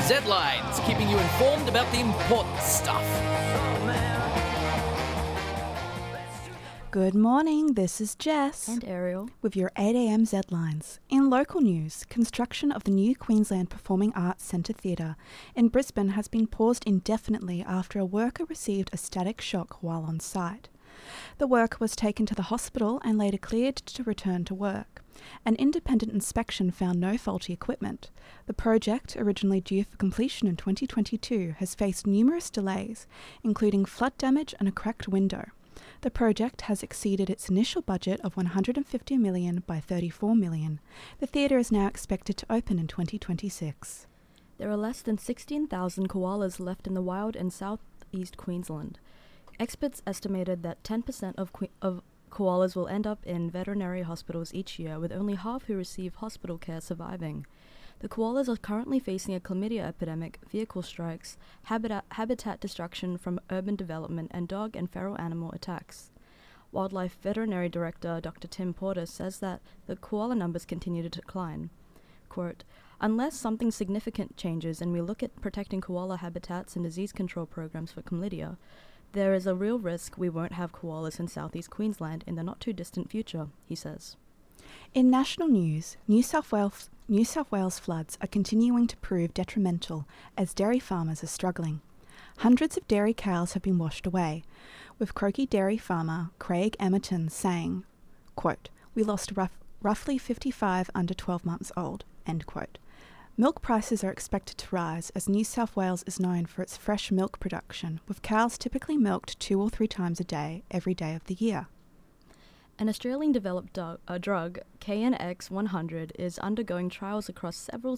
Z-Lines, keeping you informed about the important stuff. Good morning, this is Jess. And Ariel. With your 8am Z-Lines. In local news, construction of the new Queensland Performing Arts Centre Theatre in Brisbane has been paused indefinitely after a worker received a static shock while on site. The worker was taken to the hospital and later cleared to return to work. An independent inspection found no faulty equipment. The project, originally due for completion in 2022, has faced numerous delays, including flood damage and a cracked window. The project has exceeded its initial budget of $150 million by $34 million. The theatre is now expected to open in 2026. There are less than 16,000 koalas left in the wild in southeast Queensland. Experts estimated that 10% of koalas will end up in veterinary hospitals each year, with only half who receive hospital care surviving. The koalas are currently facing a chlamydia epidemic, vehicle strikes, habitat destruction from urban development, and dog and feral animal attacks. Wildlife Veterinary Director Dr. Tim Porter says that the koala numbers continue to decline. Quote, "Unless something significant changes and we look at protecting koala habitats and disease control programs for chlamydia, there is a real risk we won't have koalas in southeast Queensland in the not-too-distant future," he says. In national news, New South Wales floods are continuing to prove detrimental as dairy farmers are struggling. Hundreds of dairy cows have been washed away, with Croaky dairy farmer Craig Emerton saying, quote, "We lost roughly 55 under 12 months old," end quote. Milk prices are expected to rise as New South Wales is known for its fresh milk production, with cows typically milked 2 or 3 times a day, every day of the year. An Australian-developed drug, KNX-100, is undergoing trials across several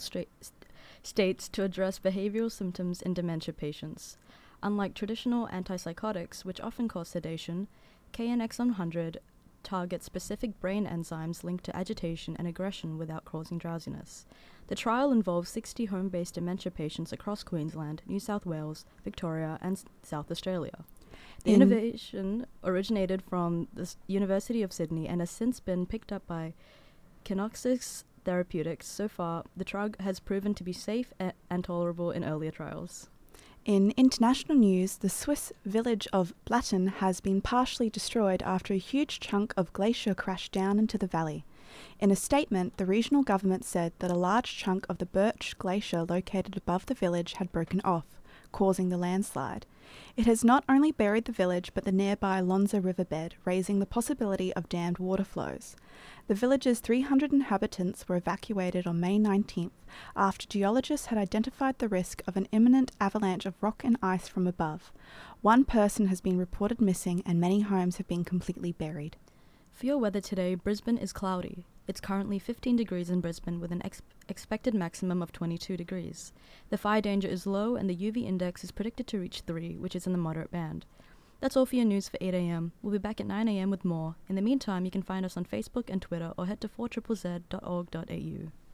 states to address behavioral symptoms in dementia patients. Unlike traditional antipsychotics, which often cause sedation, KNX-100 targets specific brain enzymes linked to agitation and aggression without causing drowsiness. The trial involves 60 home-based dementia patients across Queensland, New South Wales, Victoria, and South Australia. The innovation originated from the University of Sydney and has since been picked up by Kinoxis Therapeutics. So far, the drug has proven to be safe and tolerable in earlier trials. In international news, the Swiss village of Blatten has been partially destroyed after a huge chunk of glacier crashed down into the valley. In a statement, the regional government said that a large chunk of the Birch Glacier located above the village had broken off, causing the landslide. It has not only buried the village but the nearby Lonza riverbed, raising the possibility of dammed water flows. The village's 300 inhabitants were evacuated on May 19th after geologists had identified the risk of an imminent avalanche of rock and ice from above. One person has been reported missing and many homes have been completely buried. For your weather today, Brisbane is cloudy. It's currently 15 degrees in Brisbane with an expected maximum of 22 degrees. The fire danger is low and the UV index is predicted to reach 3, which is in the moderate band. That's all for your news for 8am. We'll be back at 9am with more. In the meantime, you can find us on Facebook and Twitter or head to 4ZZZ.org.au.